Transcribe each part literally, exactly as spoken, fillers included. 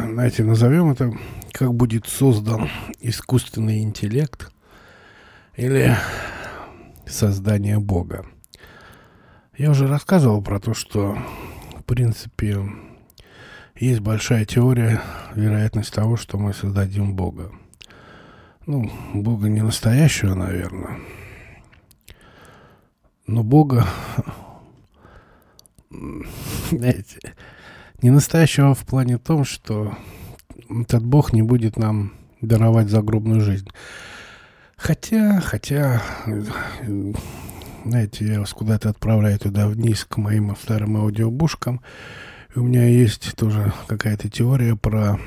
знаете, назовем это, как будет создан искусственный интеллект или создание Бога. Я уже рассказывал про то, что, в принципе, есть большая теория, вероятность того, что мы создадим Бога. Ну, Бога не настоящего, наверное, но Бога, знаете, не настоящего в плане том, что этот Бог не будет нам даровать загробную жизнь. Хотя, хотя, знаете, я вас куда-то отправляю туда вниз к моим старым аудиобушкам. И у меня есть тоже какая-то теория про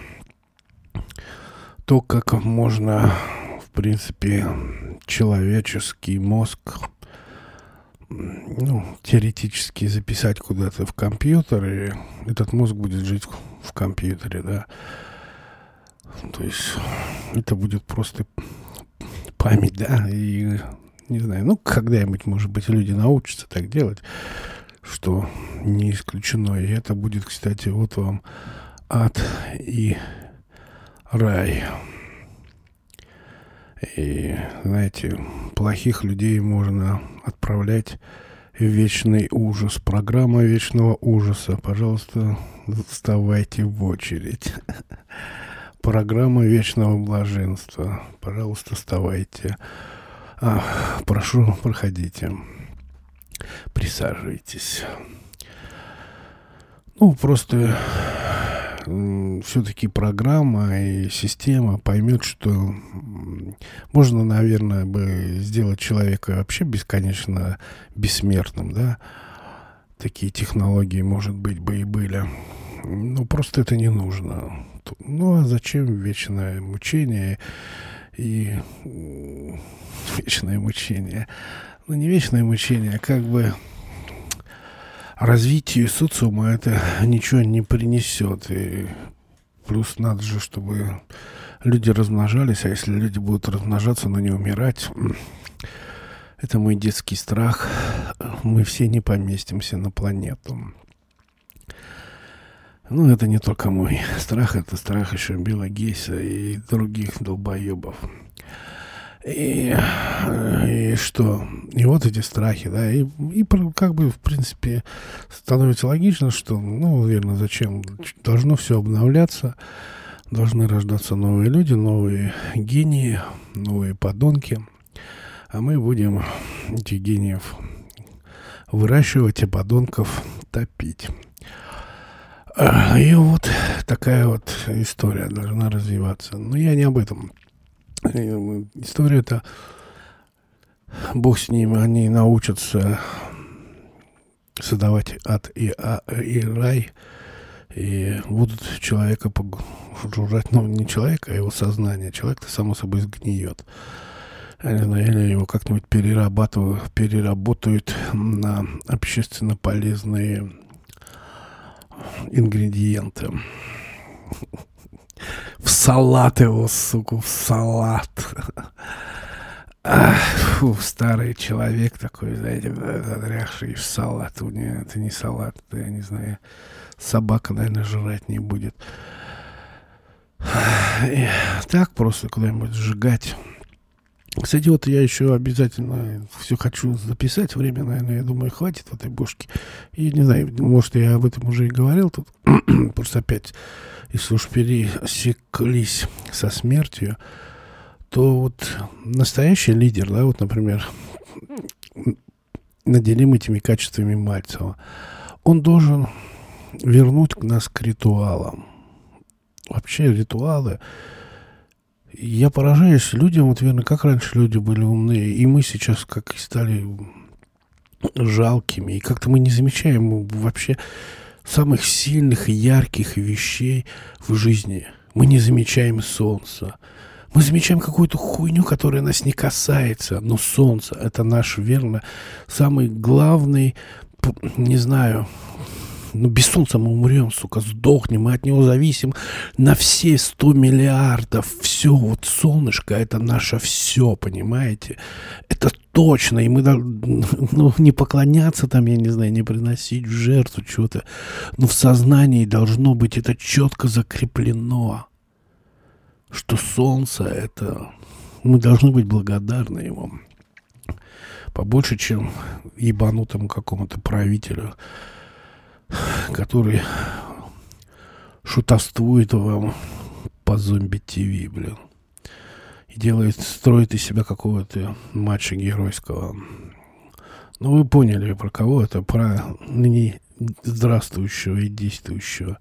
то, как можно, в принципе, человеческий мозг, ну, теоретически записать куда-то в компьютер, и этот мозг будет жить в компьютере, да. То есть это будет просто память, да, и не знаю, ну, когда-нибудь, может быть, люди научатся так делать, что не исключено. И это будет, кстати, вот вам ад и рай. И, знаете, плохих людей можно отправлять в вечный ужас. Программа вечного ужаса. Пожалуйста, вставайте в очередь. Программа вечного блаженства. Пожалуйста, вставайте. А, прошу, проходите. Присаживайтесь. Ну, просто все-таки программа и система поймет, что можно, наверное, бы сделать человека вообще бесконечно бессмертным, да. Такие технологии, может быть, бы и были. Ну, просто это не нужно. Ну, а зачем вечное мучение и вечное мучение? Ну, не вечное мучение, а как бы развитию социума это ничего не принесет. И плюс надо же, чтобы люди размножались, а если люди будут размножаться, но не умирать, это мой детский страх. Мы все не поместимся на планету. Ну, это не только мой страх, это страх еще Билла Гейтса и других долбоебов. И, и что? И вот эти страхи, да, и, и как бы, в принципе, становится логично, что, ну, верно, зачем? Должно все обновляться, должны рождаться новые люди, новые гении, новые подонки, а мы будем этих гениев выращивать, а подонков топить. И вот такая вот история должна развиваться. Но я не об этом. История-то, бог с ним, они научатся создавать ад и, а, и рай, и будут человека погружать, ну, не человека, а его сознание. Человек-то, само собой, сгниет. Я не знаю, или его как-нибудь перерабатывают, переработают на общественно полезные ингредиенты. В салат его, сука, в салат. Ах, фу, старый человек такой, знаете, задряхший в салат. У него это не салат, это, я не знаю, собака, наверное, жрать не будет. И так просто куда-нибудь сжигать. Кстати, вот я еще обязательно все хочу записать. Время, наверное, я думаю, хватит в этой бошке. И не знаю, может, я об этом уже и говорил тут. Просто опять, если уж пересеклись со смертью, то вот настоящий лидер, да, вот, например, наделим этими качествами Мальцева, он должен вернуть нас к ритуалам. Вообще ритуалы... Я поражаюсь людям, вот верно, как раньше люди были умные, и мы сейчас как стали жалкими, и как-то мы не замечаем вообще самых сильных и ярких вещей в жизни. Мы не замечаем солнца. Мы замечаем какую-то хуйню, которая нас не касается, но солнце — это наш, верно, самый главный, не знаю... Ну, без солнца мы умрем, сука, сдохнем, мы от него зависим на все сто миллиардов. Все, вот солнышко — это наше все, понимаете? Это точно, и мы должны, ну, не поклоняться там, я не знаю, не приносить в жертву чего-то, но в сознании должно быть это четко закреплено, что солнце это, мы должны быть благодарны ему. Побольше, чем ебанутому какому-то правителю, который шутовствует вам по зомби-ТВ, блин. И делает, строит из себя какого-то матча геройского. Ну, вы поняли, про кого это? Про ныне здравствующего и действующего.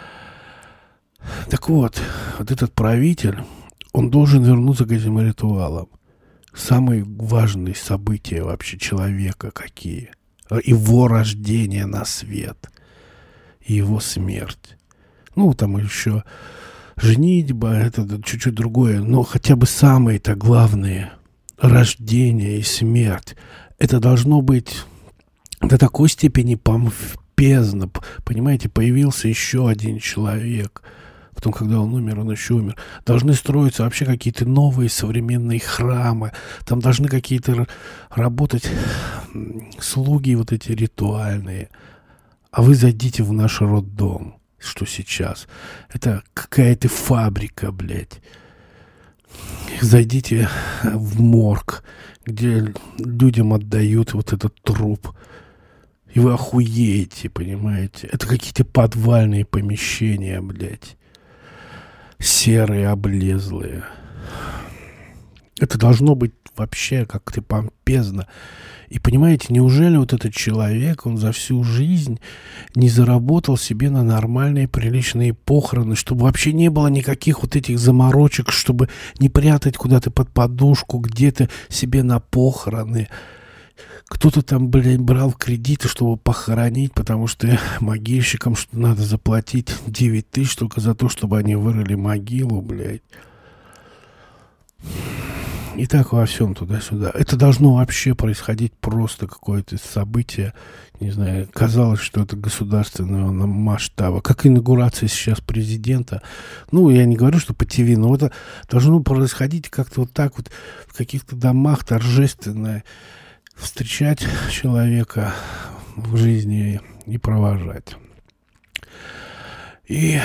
Так вот, вот этот правитель, он должен вернуться к этим ритуалам. Самые важные события вообще человека какие? Его рождение на свет. И его смерть. Ну, там еще женитьба, это чуть-чуть другое. Но хотя бы самые-то главные. Рождение и смерть. Это должно быть до такой степени помпезно. Понимаете, появился еще один человек. Потом, когда он умер, он еще умер. Должны строиться вообще какие-то новые современные храмы. Там должны какие-то работать слуги вот эти ритуальные. А вы зайдите в наш роддом. Что сейчас? Это какая-то фабрика, блядь. Зайдите в морг, где людям отдают вот этот труп. И вы охуеете, понимаете? Это какие-то подвальные помещения, блядь. Серые, облезлые. Это должно быть вообще как-то помпезно. И понимаете, неужели вот этот человек, он за всю жизнь не заработал себе на нормальные приличные похороны, чтобы вообще не было никаких вот этих заморочек, чтобы не прятать куда-то под подушку, где-то себе на похороны. Кто-то там, блядь, брал кредиты, чтобы похоронить, потому что могильщикам что надо заплатить девять тысяч только за то, чтобы они вырыли могилу, блядь. И так во всем туда-сюда. Это должно вообще происходить просто какое-то событие, не знаю, казалось, что это государственного масштаба. Как инаугурация сейчас президента. Ну, я не говорю, что по ТВ, но это должно происходить как-то вот так вот в каких-то домах торжественно. Встречать человека в жизни и провожать. И,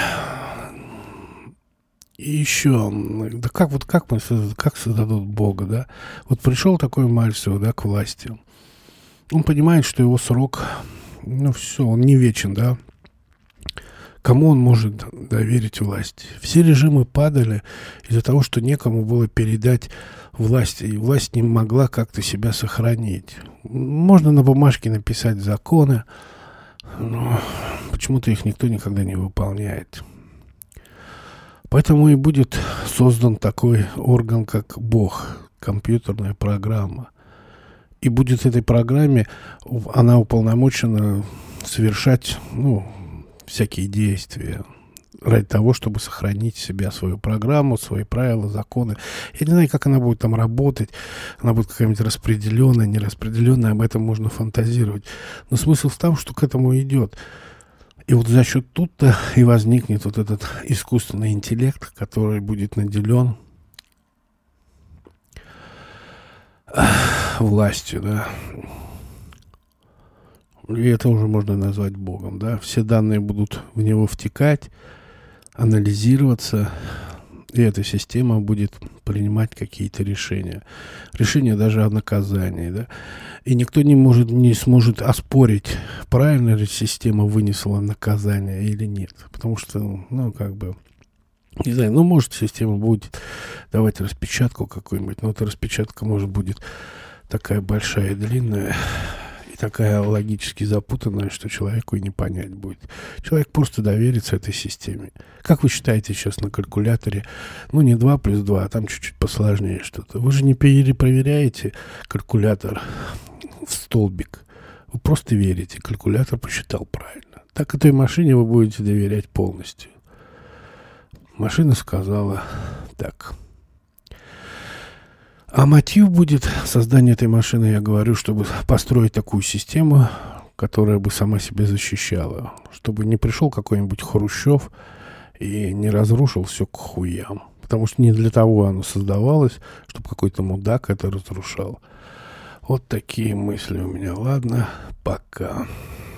и еще, да как вот как мы как создадут Бога, да? Вот пришел такой Мальцев, да, к власти. Он понимает, что его срок, ну все, он не вечен, да? Кому он может доверить власть? Все режимы падали из-за того, что некому было передать власть, и власть не могла как-то себя сохранить. Можно на бумажке написать законы, но почему-то их никто никогда не выполняет. Поэтому и будет создан такой орган, как Бог, компьютерная программа. И будет этой программе, она уполномочена совершать, ну, всякие действия ради того, чтобы сохранить себя, свою программу, свои правила, законы. Я не знаю, как она будет там работать. Она будет какая-нибудь распределенная, нераспределенная, об этом можно фантазировать. Но смысл в том, что к этому идет. И вот за счет тут-то и возникнет вот этот искусственный интеллект, который будет наделен властью, да. И это уже можно назвать Богом, да. Все данные будут в него втекать, анализироваться, и эта система будет принимать какие-то решения. Решения даже о наказании, да. И никто не может, не сможет оспорить, правильно ли система вынесла наказание или нет. Потому что, ну, как бы, не знаю, ну, может, система будет давать распечатку какую-нибудь, но эта распечатка, может, будет такая большая и длинная, такая логически запутанная, что человеку и не понять будет. Человек просто доверится этой системе. Как вы считаете сейчас на калькуляторе? Ну, не два плюс два, а там чуть-чуть посложнее что-то. Вы же не перепроверяете калькулятор в столбик. Вы просто верите. Калькулятор посчитал правильно. Так этой машине вы будете доверять полностью. Машина сказала так. А мотив будет создание этой машины, я говорю, чтобы построить такую систему, которая бы сама себя защищала. Чтобы не пришел какой-нибудь Хрущев и не разрушил все к хуям. Потому что не для того оно создавалось, чтобы какой-то мудак это разрушал. Вот такие мысли у меня. Ладно, пока.